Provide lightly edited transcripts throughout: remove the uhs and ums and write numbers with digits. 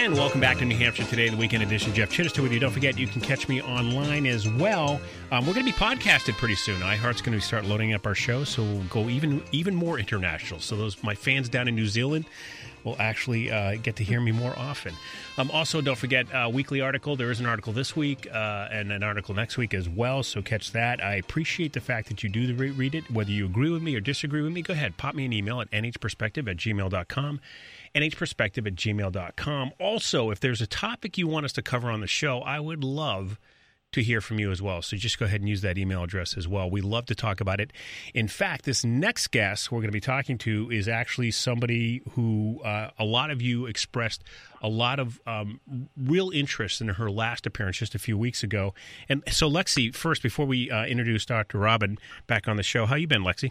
And welcome back to New Hampshire Today, the weekend edition. Jeff Chittister with you. Don't forget, you can catch me online as well. We're going to be podcasted pretty soon. iHeart's going to start loading up our show, so we'll go even more international. So those my fans down in New Zealand will actually get to hear me more often. Also, don't forget, weekly article. There is an article this week and an article next week as well, so catch that. I appreciate the fact that you do read it. Whether you agree with me or disagree with me, go ahead. Pop me an email at nhperspective@gmail.com. nhperspective@gmail.com. Also, if there's a topic you want us to cover on the show, I would love to hear from you as well. So just go ahead and use that email address as well. We love to talk about it. In fact, this next guest we're going to be talking to is actually somebody who a lot of you expressed a lot of real interest in her last appearance just a few weeks ago. And so, Lexi, first, before we introduce Dr. Robin back on the show, how you been, Lexi?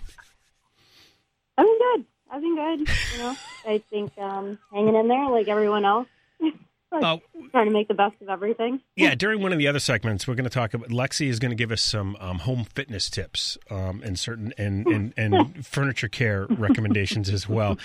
I've been good. I think hanging in there like everyone else. Trying to make the best of everything. Yeah, during one of the other segments, we're going to talk about. Lexi is going to give us some home fitness tips and certain and furniture care recommendations as well.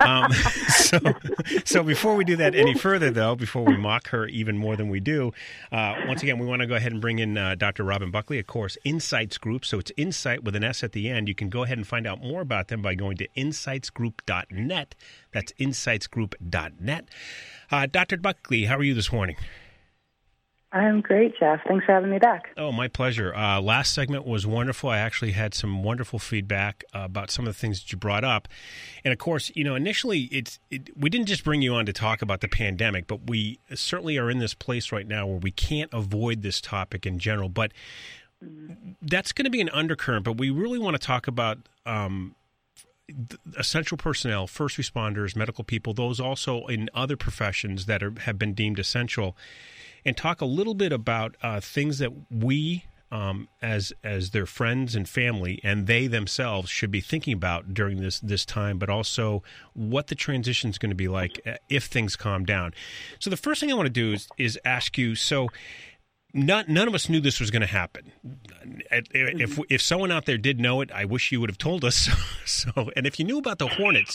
So before we do that any further, though, before we mock her even more than we do, once again, we want to go ahead and bring in Dr. Robin Buckley, of course, Insights Group. So it's Insight with an S at the end. You can go ahead and find out more about them by going to insightsgroup.net. That's insightsgroup.net. Dr. Buckley, how are you this morning? I'm great, Jeff. Thanks for having me back. Oh, my pleasure. Last segment was wonderful. I actually had some wonderful feedback about some of the things that you brought up. And, of course, initially we didn't just bring you on to talk about the pandemic, but we certainly are in this place right now where we can't avoid this topic in general. But that's going to be an undercurrent. But we really want to talk about essential personnel, first responders, medical people, those also in other professions that have been deemed essential, and talk a little bit about things that we, as their friends and family, and they themselves should be thinking about during this time, but also what the transition is going to be like if things calm down. So the first thing I want to do is ask you, so none of us knew this was going to happen. If someone out there did know it, I wish you would have told us. So, and if you knew about the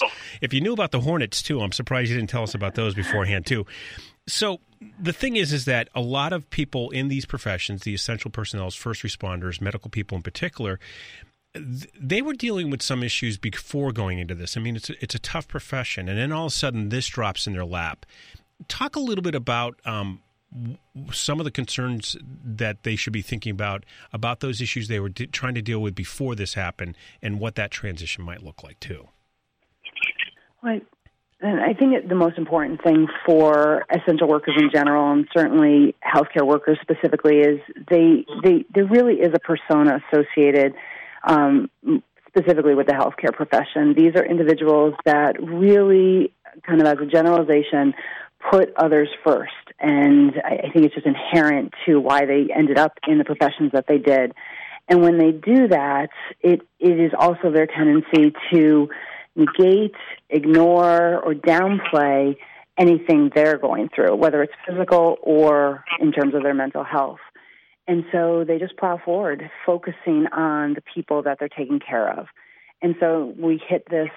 Hornets too, I'm surprised you didn't tell us about those beforehand too. So the thing is that a lot of people in these professions, the essential personnel, first responders, medical people in particular, they were dealing with some issues before going into this. I mean, it's a tough profession, and then all of a sudden this drops in their lap. Talk a little bit about some of the concerns that they should be thinking about those issues they were trying to deal with before this happened, and what that transition might look like too. Well, and I think the most important thing for essential workers in general, and certainly healthcare workers specifically, is there really is a persona associated specifically with the healthcare profession. These are individuals that really, kind of as a generalization, put others first. And I think it's just inherent to why they ended up in the professions that they did. And when they do that, it is also their tendency to negate, ignore, or downplay anything they're going through, whether it's physical or in terms of their mental health. And so they just plow forward, focusing on the people that they're taking care of. And so we hit this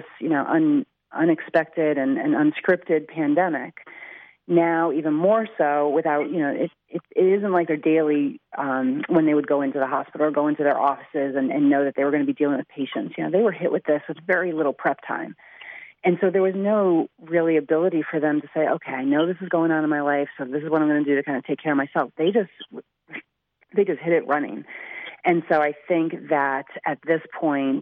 unexpected and unscripted pandemic. Now, even more so, without, it isn't like their daily, when they would go into the hospital or go into their offices and know that they were going to be dealing with patients. They were hit with this with very little prep time. And so there was no really ability for them to say, okay, I know this is going on in my life, so this is what I'm going to do to kind of take care of myself. They just hit it running. And so I think that at this point,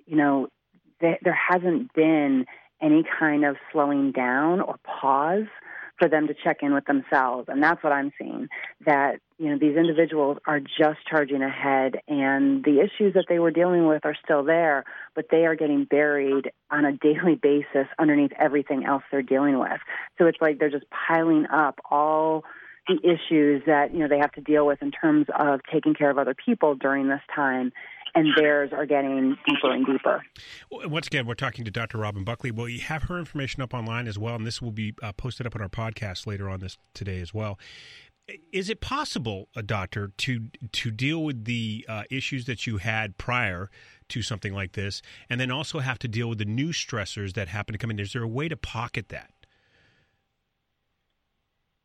there hasn't been any kind of slowing down or pause for them to check in with themselves. And that's what I'm seeing, that, these individuals are just charging ahead, and the issues that they were dealing with are still there, but they are getting buried on a daily basis underneath everything else they're dealing with. So it's like they're just piling up all the issues that, they have to deal with in terms of taking care of other people during this time. And theirs are getting deeper and deeper. Once again, we're talking to Dr. Robin Buckley. Well, you have her information up online as well, and this will be posted up on our podcast later on today as well. Is it possible, doctor, to deal with the issues that you had prior to something like this, and then also have to deal with the new stressors that happen to come in? Is there a way to pocket that?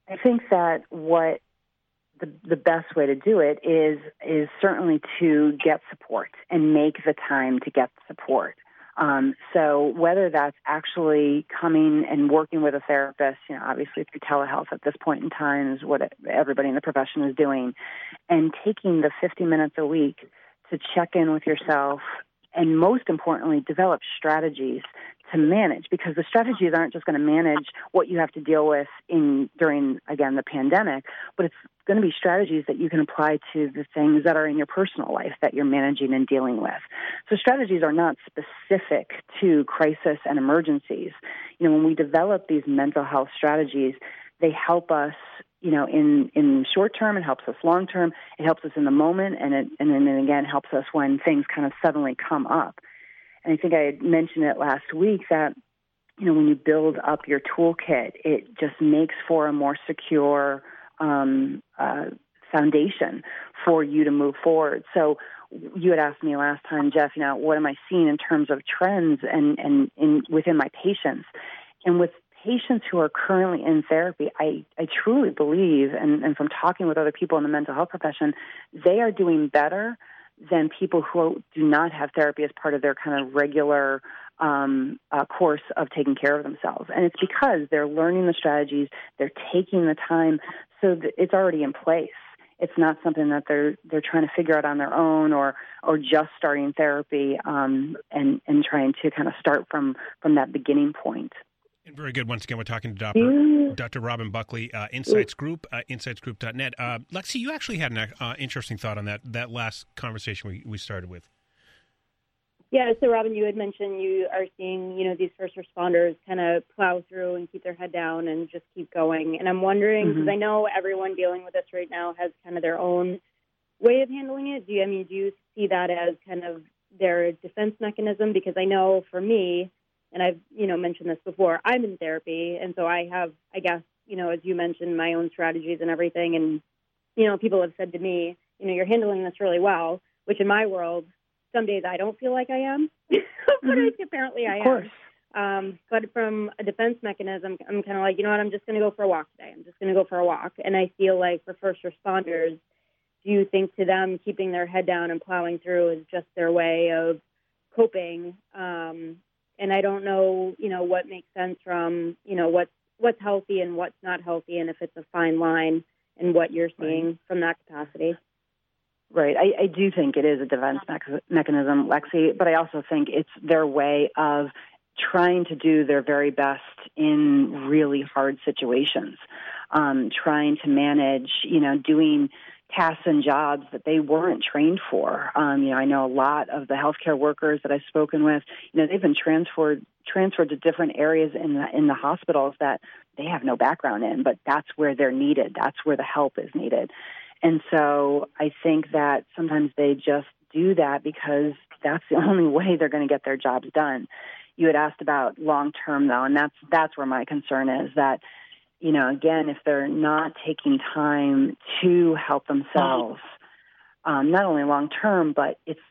I think that what the best way to do it is certainly to get support and make the time to get support. So whether that's actually coming and working with a therapist, obviously through telehealth at this point in time is what everybody in the profession is doing, and taking the 50 minutes a week to check in with yourself and, most importantly, develop strategies to manage, because the strategies aren't just going to manage what you have to deal with during, again, the pandemic, but it's going to be strategies that you can apply to the things that are in your personal life that you're managing and dealing with. So strategies are not specific to crisis and emergencies. When we develop these mental health strategies, they help us, in short term, it helps us long term, it helps us in the moment, and then again helps us when things kind of suddenly come up. And I think I had mentioned it last week that, when you build up your toolkit, it just makes for a more secure foundation for you to move forward. So you had asked me last time, Jeff, what am I seeing in terms of trends and within my patients? And with patients who are currently in therapy, I truly believe, and from talking with other people in the mental health profession, they are doing better than people who do not have therapy as part of their kind of regular course of taking care of themselves. And it's because they're learning the strategies, they're taking the time, so that it's already in place. It's not something that they're trying to figure out on their own or just starting therapy and trying to kind of start from that beginning point. And very good. Once again, we're talking to Dr. Robin Buckley, Insights Group, insightsgroup.net. Lexi, you actually had an interesting thought on that last conversation we started with. Yeah, so Robin, you had mentioned you are seeing, these first responders kind of plow through and keep their head down and just keep going. And I'm wondering, because I know everyone dealing with this right now has kind of their own way of handling it. Do you see that as kind of their defense mechanism? Because I know for me, and I've, mentioned this before, I'm in therapy, and so I have, I guess, as you mentioned, my own strategies and everything. And, people have said to me, you're handling this really well, which in my world, some days I don't feel like I am, but apparently I am. Of course. But from a defense mechanism, I'm kind of like, I'm just going to go for a walk today. I'm just going to go for a walk. And I feel like for first responders, do you think to them keeping their head down and plowing through is just their way of coping? And I don't know, what makes sense from, what's healthy and what's not healthy, and if it's a fine line and what you're seeing from that capacity. Right. I do think it is a defense mechanism, Lexi, but I also think it's their way of trying to do their very best in really hard situations, trying to manage, doing tasks and jobs that they weren't trained for. I know a lot of the healthcare workers that I've spoken with, they've been transferred to different areas in the hospitals that they have no background in, but that's where they're needed. That's where the help is needed. And so I think that sometimes they just do that because that's the only way they're going to get their jobs done. You had asked about long-term, though, and that's where my concern is that, again, if they're not taking time to help themselves, not only long-term, but it's,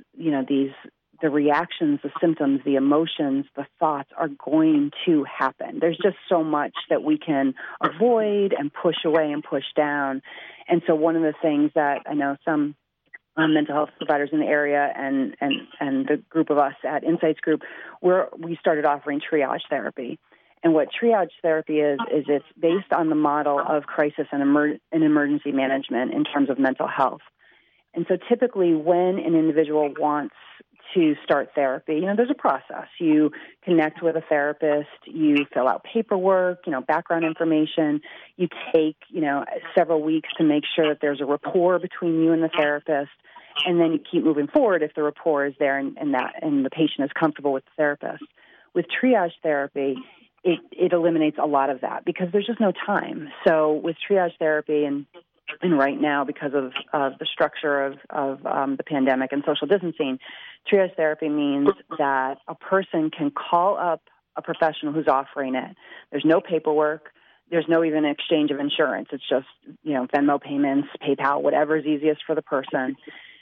the reactions, the symptoms, the emotions, the thoughts are going to happen. There's just so much that we can avoid and push away and push down. And so one of the things that I know some mental health providers in the area and the group of us at Insights Group, we started offering triage therapy. And what triage therapy is it's based on the model of crisis and emergency management in terms of mental health. And so typically when an individual wants to start therapy, there's a process. You connect with a therapist, you fill out paperwork, background information. You take, several weeks to make sure that there's a rapport between you and the therapist, and then you keep moving forward if the rapport is there and the patient is comfortable with the therapist. With triage therapy, it eliminates a lot of that because there's just no time. So with triage therapy and right now, because of the structure of the pandemic and social distancing, triage therapy means that a person can call up a professional who's offering it. There's no paperwork. There's no even exchange of insurance. It's just, Venmo payments, PayPal, whatever is easiest for the person.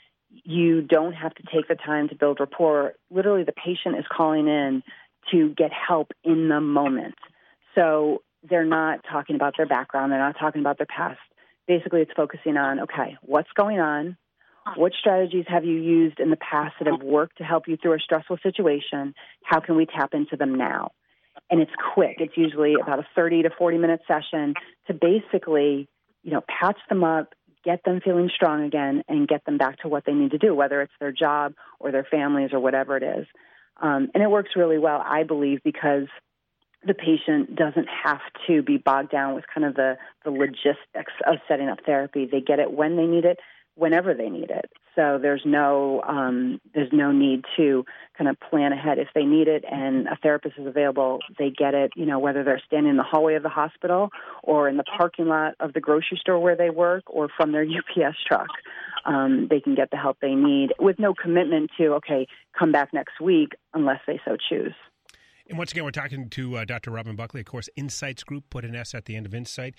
You don't have to take the time to build rapport. Literally, the patient is calling in to get help in the moment. So they're not talking about their background. They're not talking about their past. Basically, it's focusing on, okay, what's going on? What strategies have you used in the past that have worked to help you through a stressful situation? How can we tap into them now? And it's quick. It's usually about a 30 to 40-minute session to basically, patch them up, get them feeling strong again, and get them back to what they need to do, whether it's their job or their families or whatever it is. And it works really well, I believe, because the patient doesn't have to be bogged down with kind of the logistics of setting up therapy. They get it when they need it, whenever they need it. So there's no need to kind of plan ahead. If they need it and a therapist is available, they get it, whether they're standing in the hallway of the hospital or in the parking lot of the grocery store where they work or from their UPS truck. They can get the help they need with no commitment to, okay, come back next week unless they so choose. And once again, we're talking to Dr. Robin Buckley, of course, Insights Group, put an S at the end of Insight.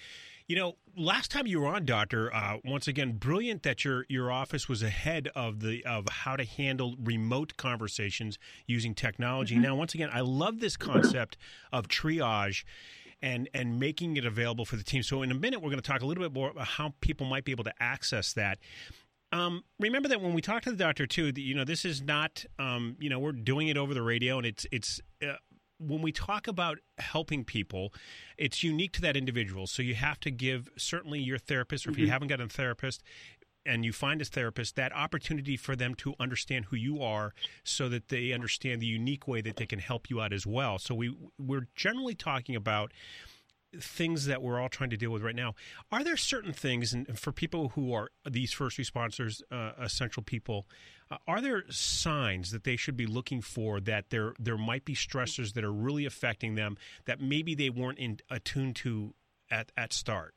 Last time you were on, Doctor, once again, brilliant that your office was ahead of how to handle remote conversations using technology. Mm-hmm. Now, once again, I love this concept of triage and making it available for the team. So in a minute, we're going to talk a little bit more about how people might be able to access that. Remember that when we talk to the doctor, too, this is not, we're doing it over the radio, and it's when we talk about helping people, it's unique to that individual. So you have to give certainly your therapist, or if you haven't got a therapist and you find a therapist, that opportunity for them to understand who you are so that they understand the unique way that they can help you out as well. So we're generally talking about things that we're all trying to deal with right now. Are there certain things, and for people who are these first responders, essential people, are there signs that they should be looking for that there might be stressors that are really affecting them that maybe they weren't attuned to at start?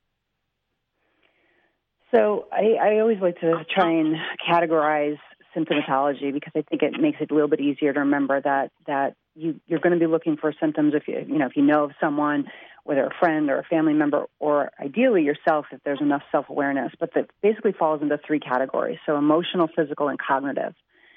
So I always like to try and categorize symptomatology because I think it makes it a little bit easier to remember that you're going to be looking for symptoms if you know of someone, whether a friend or a family member, or ideally yourself if there's enough self-awareness. But that basically falls into three categories, so emotional, physical, and cognitive.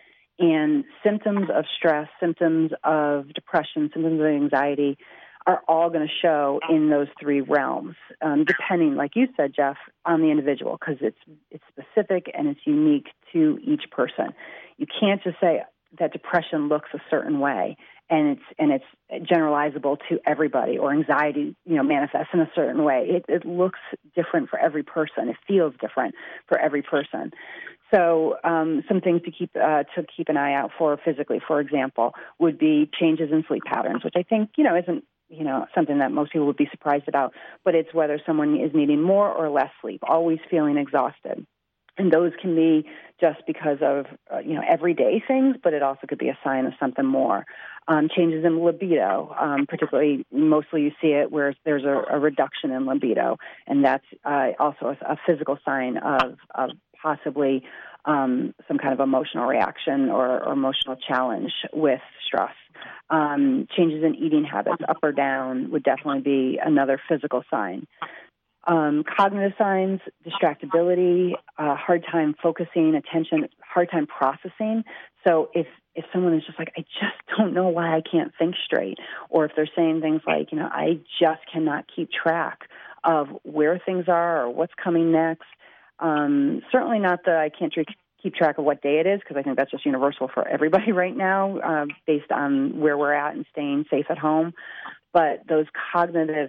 And symptoms of stress, symptoms of depression, symptoms of anxiety are all going to show in those three realms, depending, like you said, Jeff, on the individual, because it's specific and it's unique to each person. You can't just say that depression looks a certain way and it's generalizable to everybody, or anxiety, manifests in a certain way. It looks different for every person. It feels different for every person. So some things to keep an eye out for physically, for example, would be changes in sleep patterns, which I think, isn't something that most people would be surprised about, but it's whether someone is needing more or less sleep, always feeling exhausted. And those can be just because of, everyday things, but it also could be a sign of something more. Changes in libido, particularly, mostly you see it where there's a reduction in libido, and that's also a physical sign of possibly some kind of emotional reaction or emotional challenge with stress. Changes in eating habits, up or down, would definitely be another physical sign. Cognitive signs, distractibility, hard time focusing, attention, hard time processing. So if someone is just like, I just don't know why I can't think straight, or if they're saying things like, I just cannot keep track of where things are or what's coming next. Certainly not that I can't keep track of what day it is, because I think that's just universal for everybody right now, based on where we're at and staying safe at home. But those cognitive,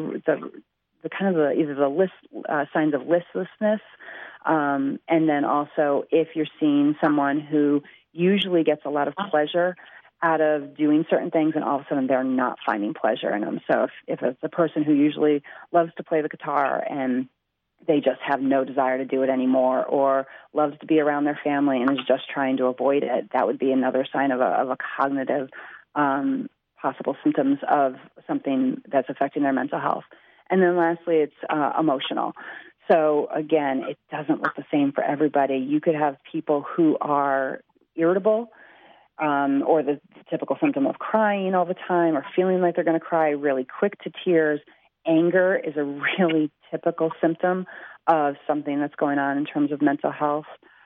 the kind of either the list signs of listlessness, and then also if you're seeing someone who usually gets a lot of pleasure out of doing certain things, and all of a sudden they're not finding pleasure in them. So if it's a person who usually loves to play the guitar and they just have no desire to do it anymore, or loves to be around their family and is just trying to avoid it, that would be another sign of a cognitive possible symptoms of something that's affecting their mental health. And then lastly, it's emotional. So again, it doesn't look the same for everybody. You could have people who are irritable, or the typical symptom of crying all the time, or feeling like they're going to cry, really quick to tears. Anger is a really typical symptom of something that's going on in terms of mental health.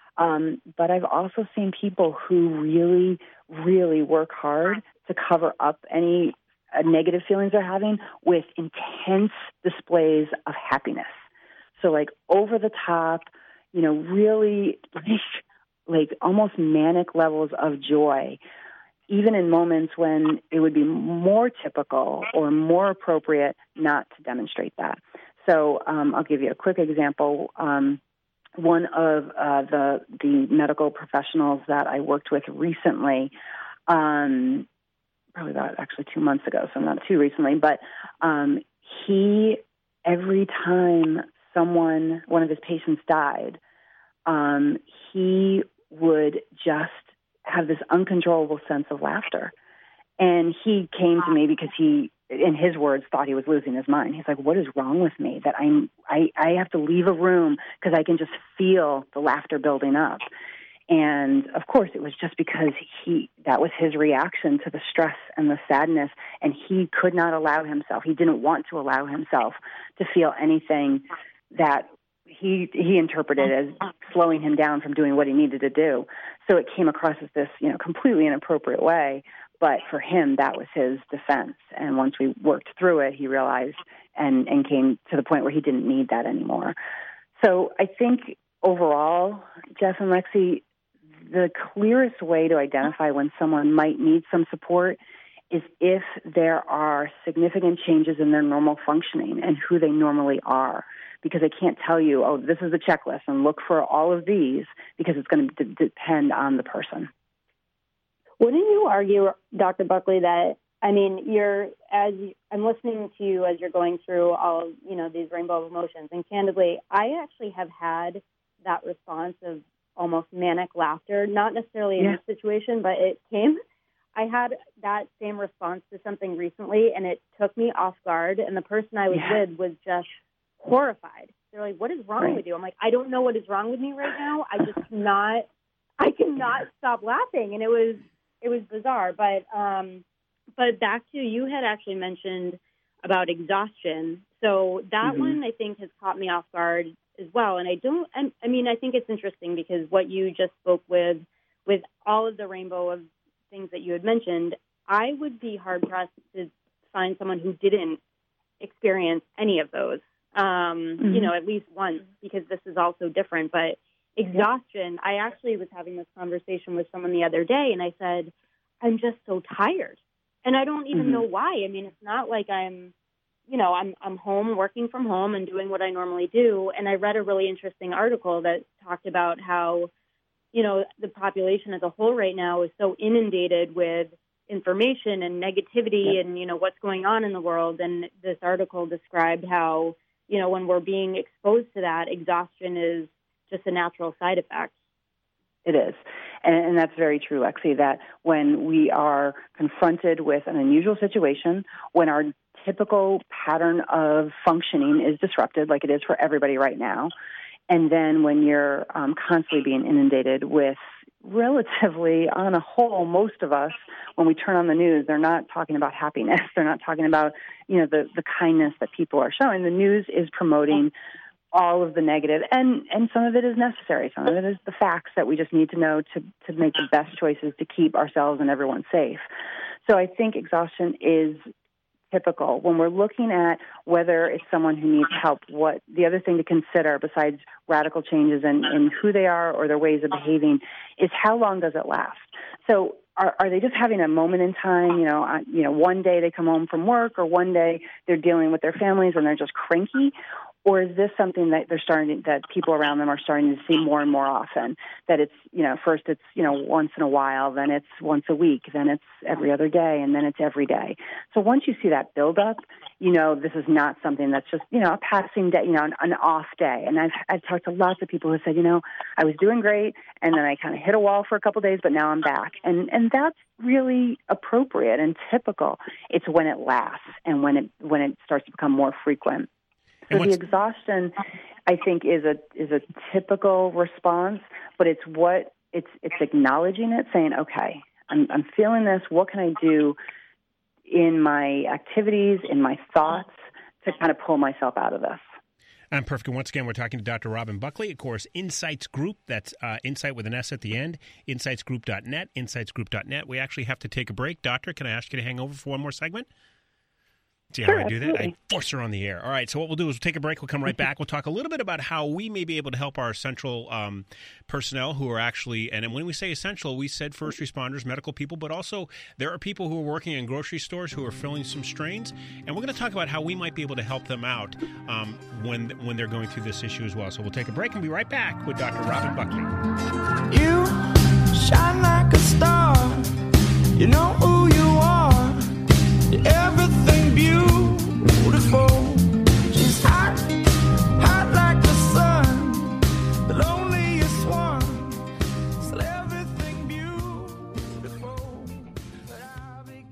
But I've also seen people who really, really work hard to cover up any negative feelings they're having with intense displays of happiness. So like over the top, really like almost manic levels of joy, even in moments when it would be more typical or more appropriate not to demonstrate that. So I'll give you a quick example. One of the medical professionals that I worked with recently, probably about actually 2 months ago, so not too recently, but he, every time one of his patients died, he would just have this uncontrollable sense of laughter. And he came to me because he, in his words, thought he was losing his mind. He's like, what is wrong with me that I have to leave a room because I can just feel the laughter building up? And of course, it was just because that was his reaction to the stress and the sadness, and he could not allow himself. He didn't want to allow himself to feel anything that he interpreted as slowing him down from doing what he needed to do. So it came across as this, completely inappropriate way. But for him, that was his defense. And once we worked through it, he realized and came to the point where he didn't need that anymore. So I think overall, Jeff and Lexi, the clearest way to identify when someone might need some support is if there are significant changes in their normal functioning and who they normally are. Because I can't tell you, this is the checklist and look for all of these, because it's going to depend on the person. Wouldn't you argue, Dr. Buckley, that, I'm listening to you as you're going through all, these rainbow of emotions, and candidly, I actually have had that response of almost manic laughter, not necessarily in this situation, but it came. I had that same response to something recently, and it took me off guard, and the person I was with was just horrified. They're like, what is wrong with you? I'm like, I don't know what is wrong with me right now. I cannot stop laughing. And it was bizarre. But back to, you had actually mentioned about exhaustion. So that one, I think, has caught me off guard as well. And I think it's interesting because what you just spoke with all of the rainbow of things that you had mentioned, I would be hard pressed to find someone who didn't experience any of those. At least once, because this is also different. But exhaustion, I actually was having this conversation with someone the other day, and I said, I'm just so tired. And I don't even know why. I mean, it's not like I'm home, working from home and doing what I normally do. And I read a really interesting article that talked about how, the population as a whole right now is so inundated with information and negativity and, what's going on in the world. And this article described how, when we're being exposed to that, exhaustion is just a natural side effect. It is. And that's very true, Lexi, that when we are confronted with an unusual situation, when our typical pattern of functioning is disrupted, like it is for everybody right now, and then when you're constantly being inundated with relatively, on a whole, most of us, when we turn on the news, they're not talking about happiness. They're not talking about, the kindness that people are showing. The news is promoting all of the negative, and some of it is necessary. Some of it is the facts that we just need to know to make the best choices to keep ourselves and everyone safe. So I think exhaustion is typical. When we're looking at whether it's someone who needs help, what the other thing to consider besides radical changes in who they are or their ways of behaving is how long does it last? So are they just having a moment in time? One day they come home from work, or one day they're dealing with their families and they're just cranky? Or is this something that that people around them are starting to see more and more often? That it's, first it's, once in a while, then it's once a week, then it's every other day, and then it's every day. So once you see that build up, this is not something that's just, a passing day, an off day. And I've talked to lots of people who said, I was doing great, and then I kind of hit a wall for a couple of days, but now I'm back. And that's really appropriate and typical. It's when it lasts and when it starts to become more frequent. So the exhaustion, I think, is a typical response, but it's acknowledging it, saying, okay, I'm feeling this. What can I do in my activities, in my thoughts, to kind of pull myself out of this? I'm perfect. And once again, we're talking to Dr. Robin Buckley, of course, Insights Group. That's Insight with an S at the end, insightsgroup.net, insightsgroup.net. We actually have to take a break. Doctor, can I ask you to hang over for one more segment? See how Sure, I do that? absolutely. I force her on the air. All right, so what we'll do is we'll take a break. We'll come right back. We'll talk a little bit about how we may be able to help our essential personnel who are actually, and when we say essential, we said first responders, medical people, but also there are people who are working in grocery stores who are filling some strains, and we're going to talk about how we might be able to help them out when they're going through this issue as well. So we'll take a break and be right back with Dr. Robin Buckley. You shine like a star. You know who you are. You're everything beautiful. She's hot, hot like the sun. The loneliest one. Still everything beautiful. But I'll be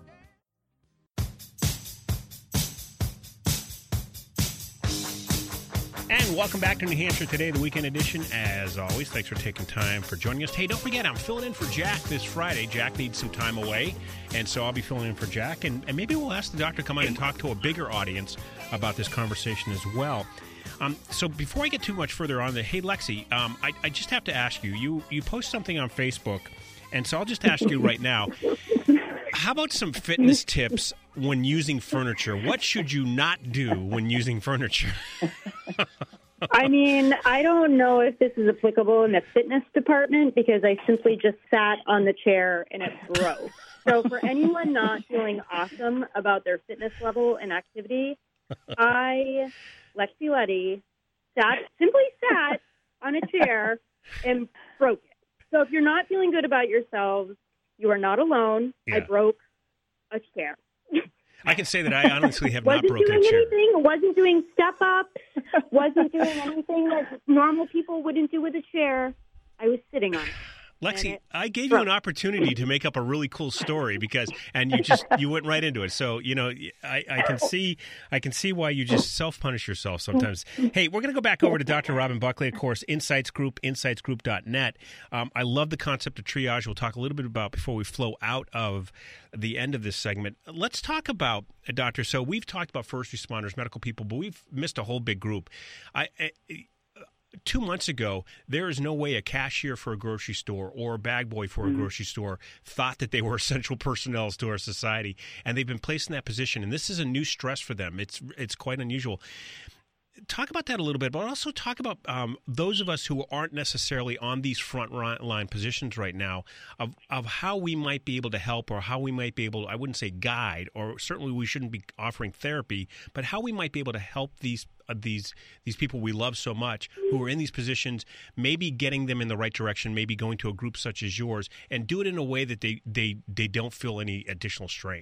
And welcome back to New Hampshire Today, the weekend edition. As always, thanks for taking time for joining us. Hey, don't forget, I'm filling in for Jack this Friday. Jack needs some time away, and so I'll be filling in for Jack. And maybe we'll ask the doctor to come on and talk to a bigger audience about this conversation as well. So before I get too much further on, hey, Lexi, I just have to ask you. You post something on Facebook, and so I'll just ask you right now. How about some fitness tips when using furniture? What should you not do when using furniture? I mean, I don't know if this is applicable in the fitness department because I simply just sat on the chair and it broke. So for anyone not feeling awesome about their fitness level and activity, I, Lexi Letty, simply sat on a chair and broke it. So if you're not feeling good about yourselves, you are not alone. Yeah. I broke a chair. I can say that I honestly have not Wasn't broken doing a chair. anything. Wasn't doing step-ups. Wasn't doing anything that normal people wouldn't do with a chair. I was sitting on it. Lexi, I gave you an opportunity to make up a really cool story and you went right into it. So, I can see why you just self-punish yourself sometimes. Hey, we're going to go back over to Dr. Robin Buckley, of course, Insights Group, insightsgroup.net. I love the concept of triage. We'll talk a little bit about before we flow out of the end of this segment. Let's talk about, Doctor, so we've talked about first responders, medical people, but we've missed a whole big group. 2 months ago, there is no way a cashier for a grocery store or a bag boy for a grocery store thought that they were essential personnel to our society, and they've been placed in that position. And this is a new stress for them. It's quite unusual. Talk about that a little bit, but also talk about those of us who aren't necessarily on these front line positions right now of how we might be able to help, or how we might be able, I wouldn't say guide, or certainly we shouldn't be offering therapy, but how we might be able to help these people we love so much who are in these positions, maybe getting them in the right direction, maybe going to a group such as yours, and do it in a way that they don't feel any additional strain.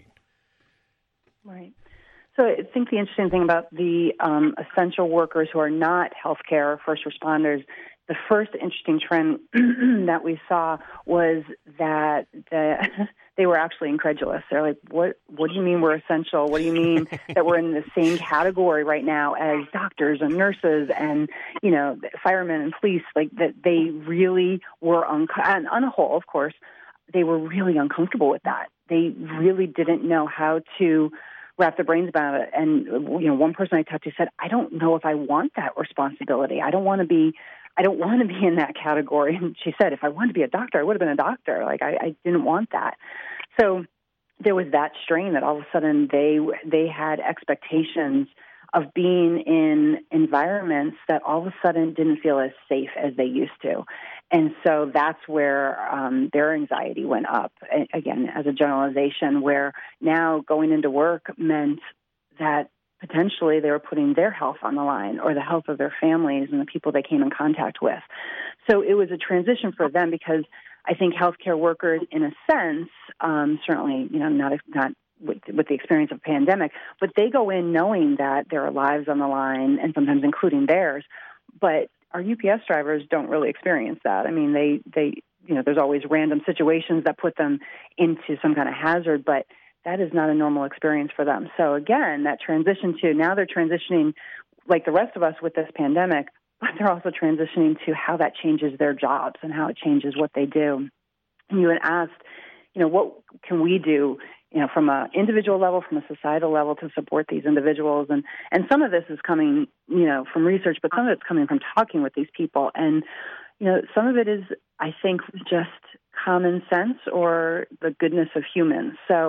Right. So I think the interesting thing about the essential workers who are not healthcare or first responders, the first interesting trend that we saw was that they were actually incredulous. They're like, what do you mean we're essential? What do you mean that we're in the same category right now as doctors and nurses and, firemen and police? Like that they really were, and on a whole, of course, they were really uncomfortable with that. They really didn't know how to wrap their brains about it. And, one person I talked to said, I don't know if I want that responsibility. I don't want to be in that category. And she said, if I wanted to be a doctor, I would have been a doctor. Like, I didn't want that. So there was that strain that all of a sudden they had expectations of being in environments that all of a sudden didn't feel as safe as they used to. And so that's where their anxiety went up, again, as a generalization, where now going into work meant that potentially they were putting their health on the line, or the health of their families and the people they came in contact with. So it was a transition for them, because I think healthcare workers, in a sense, certainly, not with the experience of pandemic, but they go in knowing that there are lives on the line, and sometimes including theirs. But our UPS drivers don't really experience that. I mean, they there's always random situations that put them into some kind of hazard, but that is not a normal experience for them. So again, that transition to, now they're transitioning like the rest of us with this pandemic, but they're also transitioning to how that changes their jobs and how it changes what they do. And you had asked, what can we do, from an individual level, from a societal level, to support these individuals? And some of this is coming, from research, but some of it's coming from talking with these people. And, some of it is, I think, just common sense or the goodness of humans. So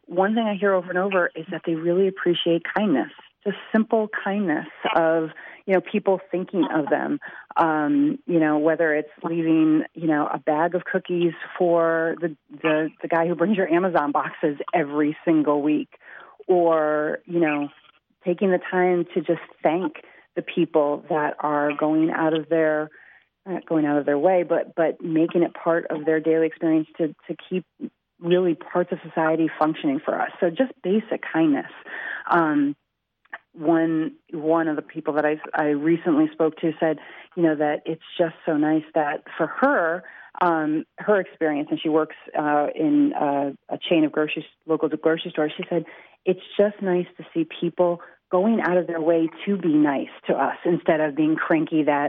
one thing I hear over and over is that they really appreciate kindness, just simple kindness of, people thinking of them, whether it's leaving, a bag of cookies for the guy who brings your Amazon boxes every single week, or, taking the time to just thank the people that are going out of their way, but making it part of their daily experience to keep really parts of society functioning for us. So just basic kindness. One of the people that I recently spoke to said, that it's just so nice that for her, her experience, and she works in a chain of local grocery stores. She said it's just nice to see people going out of their way to be nice to us instead of being cranky that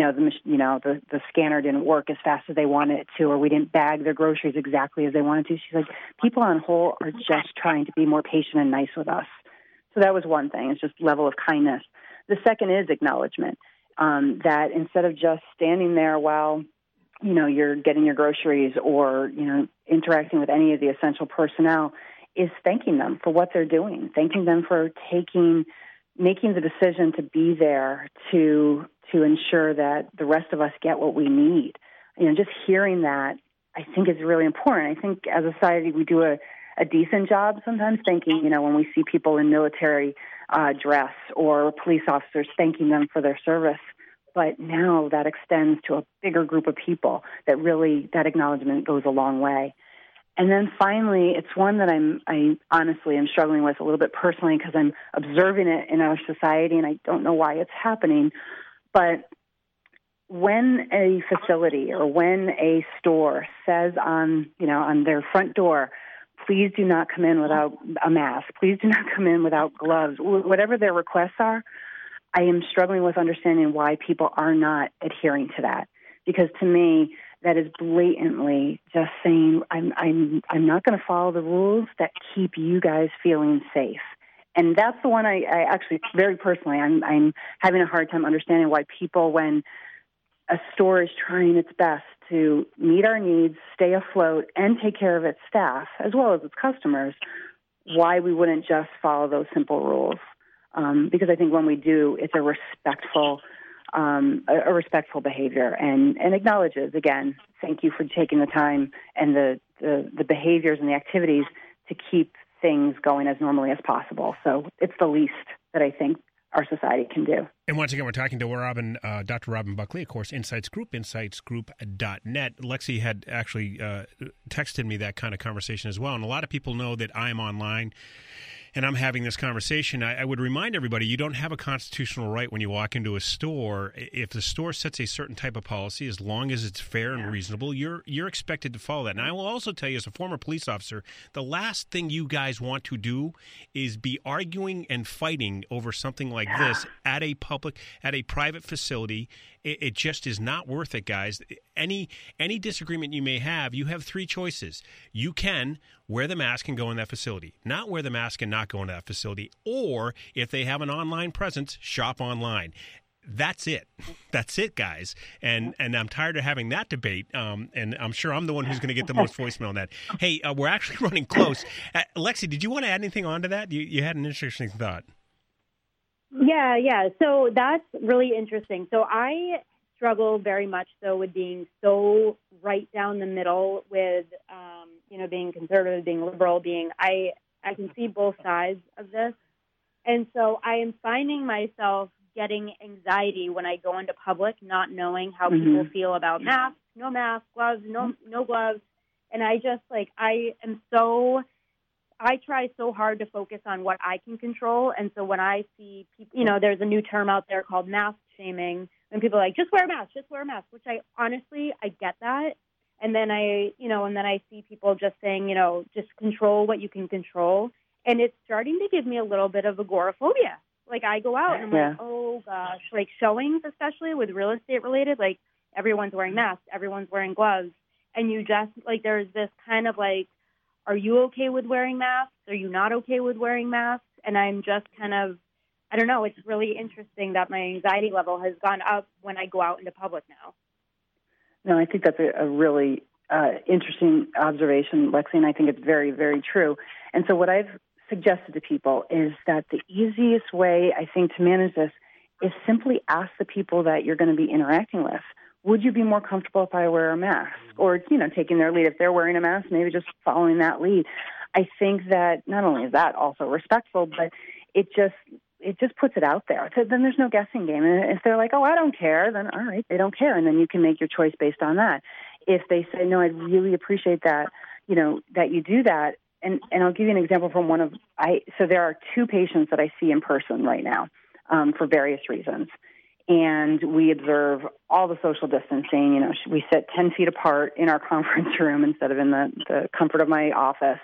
the scanner didn't work as fast as they wanted it to, or we didn't bag their groceries exactly as they wanted to. She's like, people on whole are just trying to be more patient and nice with us. So that was one thing. It's just level of kindness. The second is acknowledgement, that instead of just standing there while you're getting your groceries or interacting with any of the essential personnel, is thanking them for what they're doing, thanking them for making the decision to be there to ensure that the rest of us get what we need. Just hearing that, I think, is really important. I think as a society we do a decent job sometimes thanking, when we see people in military dress or police officers, thanking them for their service. But now that extends to a bigger group of people that acknowledgement goes a long way. And then finally, it's one that I honestly am struggling with a little bit personally because I'm observing it in our society and I don't know why it's happening. But when a facility or when a store says on their front door, please do not come in without a mask, please do not come in without gloves, whatever their requests are, I am struggling with understanding why people are not adhering to that. Because to me, that is blatantly just saying, I'm not going to follow the rules that keep you guys feeling safe. And that's the one I actually, very personally, I'm having a hard time understanding why people, when a store is trying its best to meet our needs, stay afloat, and take care of its staff, as well as its customers, why we wouldn't just follow those simple rules. Because I think when we do, it's a respectful behavior and acknowledges, again, thank you for taking the time and the behaviors and the activities to keep things going as normally as possible. So it's the least that I think our society can do. And once again, we're talking to Dr. Robin Buckley, of course, Insights Group, insightsgroup.net. Lexi had actually texted me that kind of conversation as well. And a lot of people know that I'm online and I'm having this conversation. I would remind everybody, you don't have a constitutional right when you walk into a store. If the store sets a certain type of policy, as long as it's fair and reasonable, you're expected to follow that. And I will also tell you, as a former police officer, the last thing you guys want to do is be arguing and fighting over something like this at a private facility. It just is not worth it, guys. Any disagreement you may have, you have three choices. You can wear the mask and go in that facility, not wear the mask and not go into that facility, or if they have an online presence, shop online. That's it. That's it, guys. And I'm tired of having that debate, and I'm sure I'm the one who's going to get the most voicemail on that. Hey, we're actually running close. Lexi, did you want to add anything on to that? You had an interesting thought. Yeah. So that's really interesting. So I struggle very much so with being so right down the middle with, being conservative, being liberal, I can see both sides of this. And so I am finding myself getting anxiety when I go into public, not knowing how people feel about masks, no masks, gloves, no gloves. And I just I try so hard to focus on what I can control. And so when I see people, there's a new term out there called mask shaming, and people are like, just wear a mask, which I get that. And then I see people just saying, just control what you can control. And it's starting to give me a little bit of agoraphobia. Like I go out and I'm like, oh gosh, like showings, especially with real estate related, like everyone's wearing masks, everyone's wearing gloves. And you just there's this kind of are you okay with wearing masks? Are you not okay with wearing masks? And I'm just I don't know, it's really interesting that my anxiety level has gone up when I go out into public now. No, I think that's a really interesting observation, Lexi, and I think it's very, very true. And so what I've suggested to people is that the easiest way, I think, to manage this is simply ask the people that you're going to be interacting with, would you be more comfortable if I wear a mask? Or, taking their lead. If they're wearing a mask, maybe just following that lead. I think that not only is that also respectful, but it just puts it out there. So then there's no guessing game. And if they're like, oh, I don't care, then all right, they don't care. And then you can make your choice based on that. If they say, no, I'd really appreciate that, that you do that. And I'll give you an example from so there are 2 patients that I see in person right now for various reasons. And we observe all the social distancing. We sit 10 feet apart in our conference room instead of in the comfort of my office.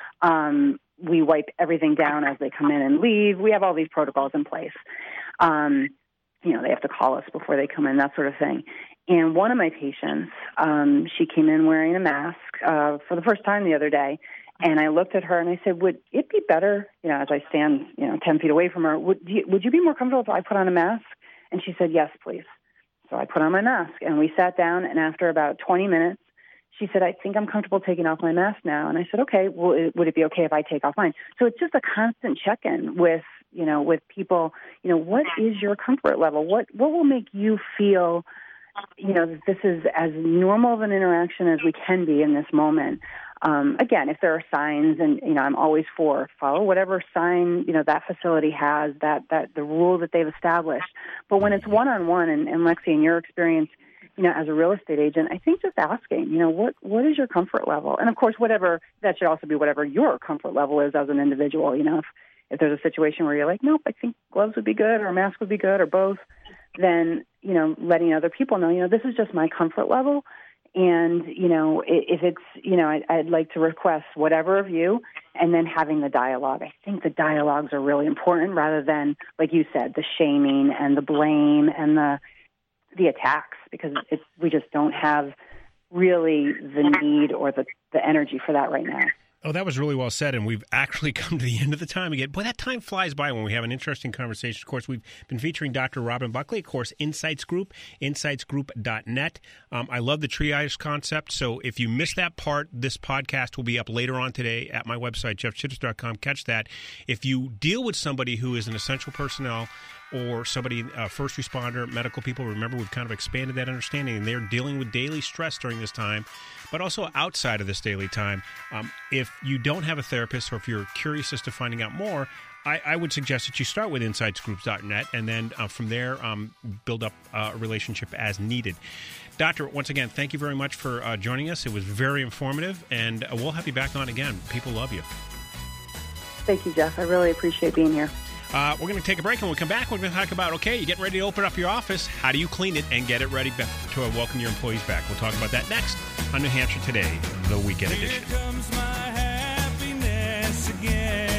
We wipe everything down as they come in and leave. We have all these protocols in place. They have to call us before they come in, that sort of thing. And one of my patients, she came in wearing a mask for the first time the other day. And I looked at her and I said, would it be better, as I stand, 10 feet away from her, would you be more comfortable if I put on a mask? And she said, yes, please. So I put on my mask and we sat down, and after about 20 minutes, she said, I think I'm comfortable taking off my mask now. And I said, okay, well, would it be okay if I take off mine? So it's just a constant check-in with people, what is your comfort level? What will make you feel, that this is as normal of an interaction as we can be in this moment? Again, if there are signs, and, I'm always for follow whatever sign, that facility has, that the rule that they've established. But when it's one-on-one, and Lexi, in your experience, as a real estate agent, I think just asking, what is your comfort level? And of course, that should also be whatever your comfort level is as an individual. If there's a situation where you're like, nope, I think gloves would be good, or a mask would be good, or both, then, letting other people know, this is just my comfort level. And, if it's, I'd like to request whatever of you, and then having the dialogue. I think the dialogues are really important rather than, like you said, the shaming and the blame and the attacks, because we just don't have really the need or the energy for that right now. Oh, that was really well said, and we've actually come to the end of the time again. Boy, that time flies by when we have an interesting conversation. Of course, we've been featuring Dr. Robin Buckley, of course, Insights Group, insightsgroup.net. I love the triage concept, so if you missed that part, this podcast will be up later on today at my website, jeffchittis.com. Catch that. If you deal with somebody who is an essential personnel or somebody, first responder, medical people, remember we've kind of expanded that understanding, and they're dealing with daily stress during this time, but also outside of this daily time. If you don't have a therapist, or if you're curious as to finding out more, I would suggest that you start with insightsgroups.net, and then from there build up a relationship as needed. Doctor, once again, thank you very much for joining us. It was very informative, and we'll have you back on again. People love you. Thank you, Jeff. I really appreciate being here. We're going to take a break, and when we come back, we're going to talk about, okay, you're getting ready to open up your office. How do you clean it and get it ready to welcome your employees back? We'll talk about that next on New Hampshire Today, the Weekend Edition. Here comes my happiness again.